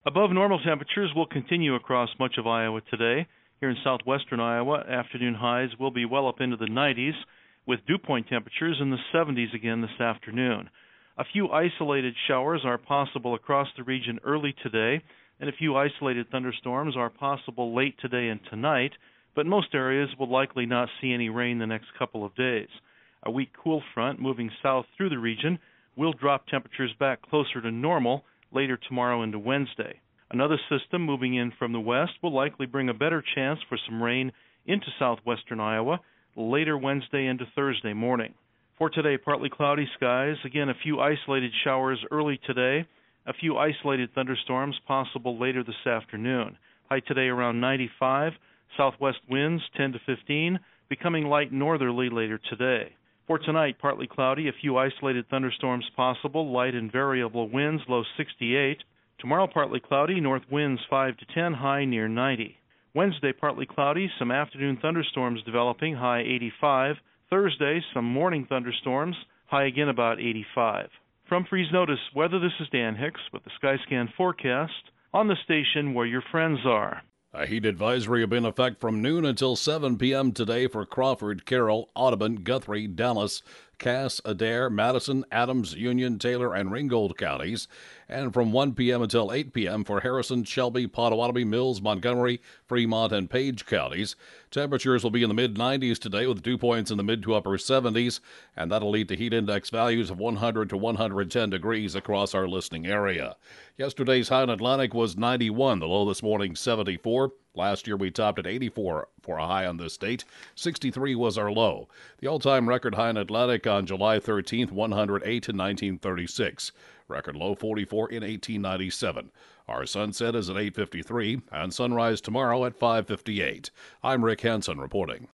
Above normal temperatures will continue across much of Iowa today. Here in southwestern Iowa, afternoon highs will be well up into the 90s, with dew point temperatures in the 70s again this afternoon. A few isolated showers are possible across the region early today, and a few isolated thunderstorms are possible late today and tonight, but most areas will likely not see any rain the next couple of days. A weak cool front moving south through the region will drop temperatures back closer to normal later tomorrow into Wednesday. Another system moving in from the west will likely bring a better chance for some rain into southwestern Iowa later Wednesday into Thursday morning. For today, partly cloudy skies. Again, a few isolated showers early today. A few isolated thunderstorms possible later this afternoon. High today around 95. Southwest winds 10 to 15, becoming light northerly later today. For tonight, partly cloudy, a few isolated thunderstorms possible, light and variable winds, low 68. Tomorrow, partly cloudy, north winds 5 to 10, high near 90. Wednesday, partly cloudy, some afternoon thunderstorms developing, high 85. Thursday, some morning thunderstorms, high again about 85. From Freeze Notice Weather, this is Dan Hicks with the Skyscan forecast on the station where your friends are. A heat advisory will be in effect from noon until 7 p.m. today for Crawford, Carroll, Audubon, Guthrie, Dallas, Cass, Adair, Madison, Adams, Union, Taylor, and Ringgold counties, and from 1 p.m. until 8 p.m. for Harrison, Shelby, Pottawatomie, Mills, Montgomery, Fremont, and Page counties. Temperatures will be in the mid-90s today with dew points in the mid to upper 70s, and that'll lead to heat index values of 100 to 110 degrees across our listening area. Yesterday's high in Atlantic was 91, the low this morning 74. Last year we topped at 84 for a high on this date. 63 was our low. The all-time record high in Atlantic on July 13th, 108 in 1936. Record low 44 in 1897. Our sunset is at 8:53 and sunrise tomorrow at 5:58. I'm Rick Hansen reporting.